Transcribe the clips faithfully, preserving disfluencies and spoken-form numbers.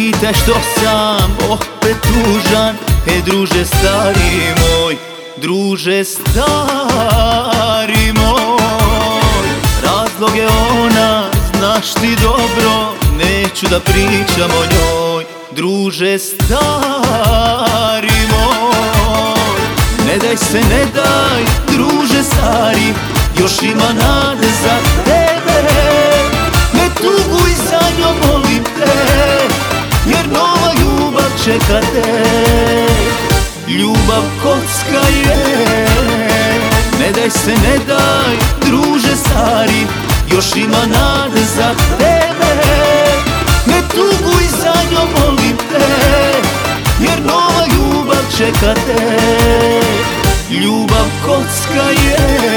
pitaj što sam opet tužan, e druže stari moj, druže stari moj. Razlog je ona, znaš ti dobro, neću da pričam o njoj, druže stari moj. Ne daj se, ne daj, druže stari, još ima nade za tebe. Ne tuguj za njom, molim te, jer nova ljubav čeka te. Ljubav kocka je. Ne daj se, ne daj, druže stari, još ima nade za tebe. Ne tuguj za njom, molim te, jer nova ljubav čeka te. Ljubav kocka je.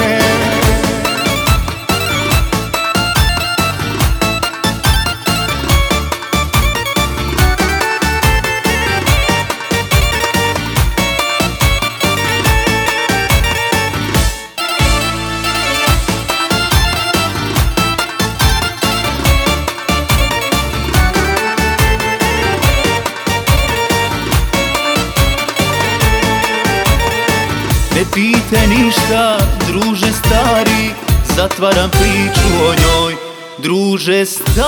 Ne pitaj ništa, druže stari, zatvaram priču o njoj, druže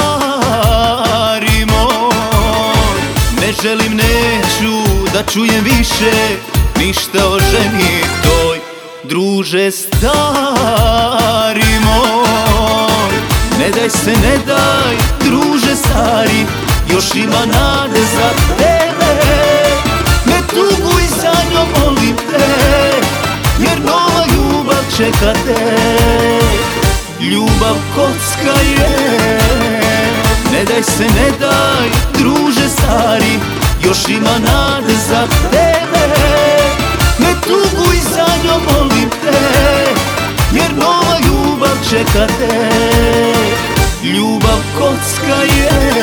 stari moj. Ne želim, neću da čujem više ništa o ženi toj, druže stari moj. Ne daj se, ne daj, druže stari, još ima nade za tebe. Ne tuguj za njom, molim te, jer nova ljubav čeka te. Ljubav kocka je. Ne daj se, ne daj, druže stari, još ima nade za tebe. Ne tuguj za njom, molim te, jer nova ljubav čeka te. Ljubav kocka je.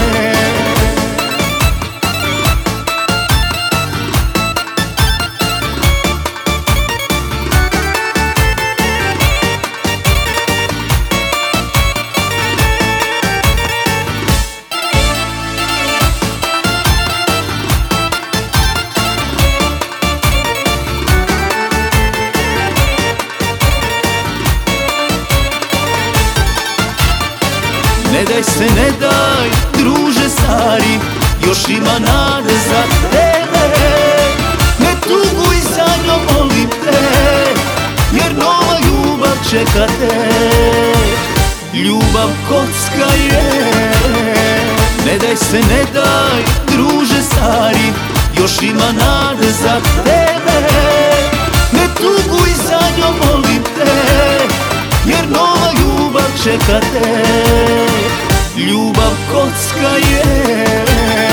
Ne daj se, ne daj, druže stari, još ima nade za tebe. Ne tuguj za njom, molim te, jer nova ljubav čeka te. Ljubav kocka je. Ne daj se, ne daj, druže stari, još ima nade za tebe. Ne tuguj za njom, molim te, jer nova ljubav čeka te. Ljubav kocka je.